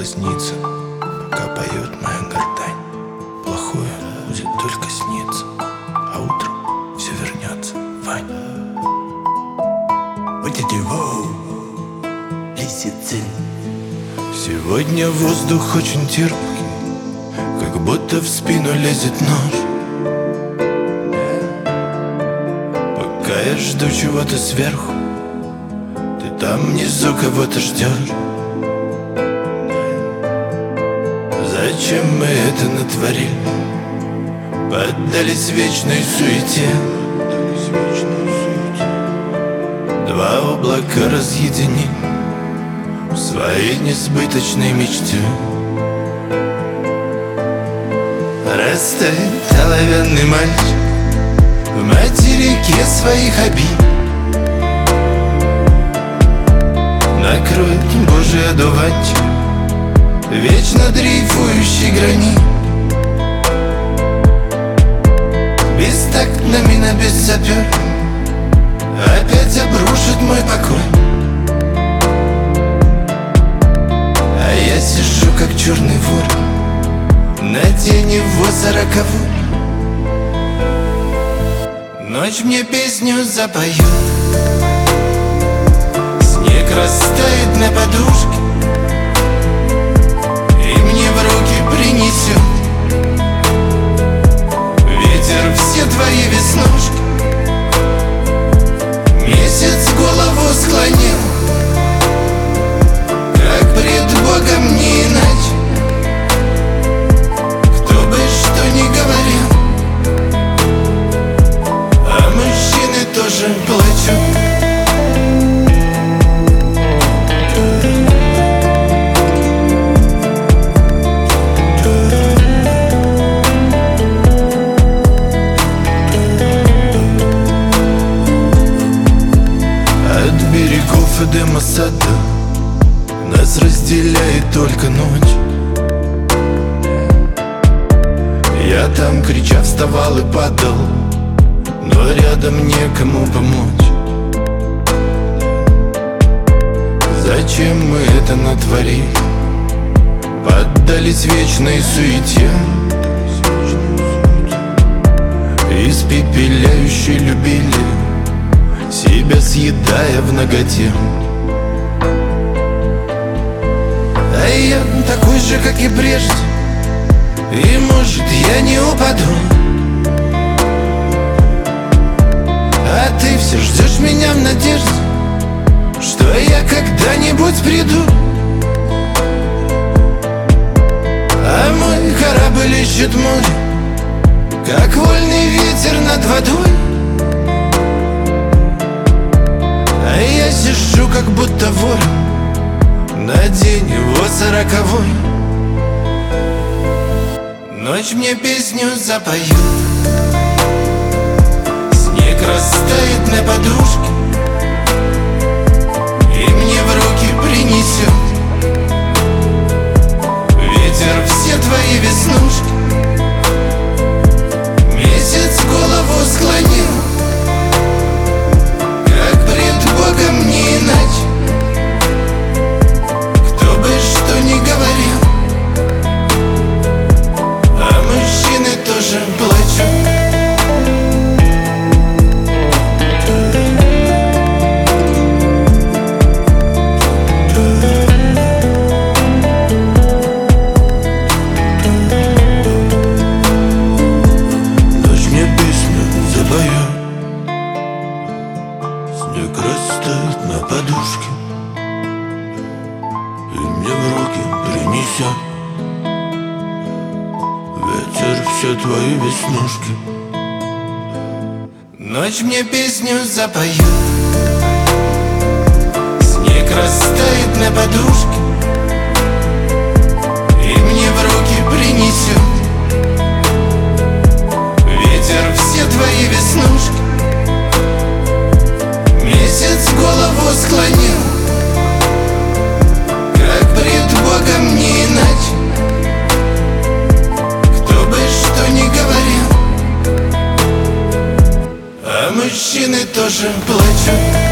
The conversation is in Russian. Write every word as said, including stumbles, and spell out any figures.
соблазниться, пока поет моя гортань. Плохое будет только сниться, а утром все вернется, Вань. Сегодня воздух очень терпкий, как будто в спину лезет нож. Пока я жду чего-то сверху, ты там внизу кого-то ждешь. Зачем мы это натворили? Поддались вечной суете. Два облака разъединили в своей несбыточной мечте. Растает оловянный мальчик в материке своих обид. Накроет Божий одуванчик вечно дрейфующий гранит. Бестактно мина без сапер опять обрушит мой покой. А я сижу как черный вор на день его сороковой. Ночь мне песню запоет, снег растает на подушке и мне в руки принесет ветер все твои веснушки. Месяц голову склонил, как пред Богом не иначе. Кто бы что ни говорил, а мужчины тоже плачут. До Масада нас разделяет только ночь. Я там, крича, вставал и падал, но рядом некому помочь. Зачем мы это натворили? Поддались вечной суете, испепеляющей любили, себя съедая в наготе. А я такой же, как и прежде, и может я не упаду. А ты все ждешь меня в надежде, что я когда-нибудь приду. А мой корабль ищет море, как вольный ветер над водой. А я сижу как будто вор на день его сороковой. Ночь мне песню запоет, снег растает на подушке и мне в руки принесет ветер все твои веснушки. Месяц голову склонил, как пред Богом не иначе. Кто бы что ни говорил, а мужчины тоже плачут. Ночь мне песню запоет, снег растает на подушке и мне в руки принесет ветер все твои веснушки. Ночь мне песню запоет, снег растает на подушке и мне в руки принесет ветер все твои веснушки. Месяц голову склонил, как пред Богом не иначе. Кто бы что ни говорил, а мужчины тоже плачут.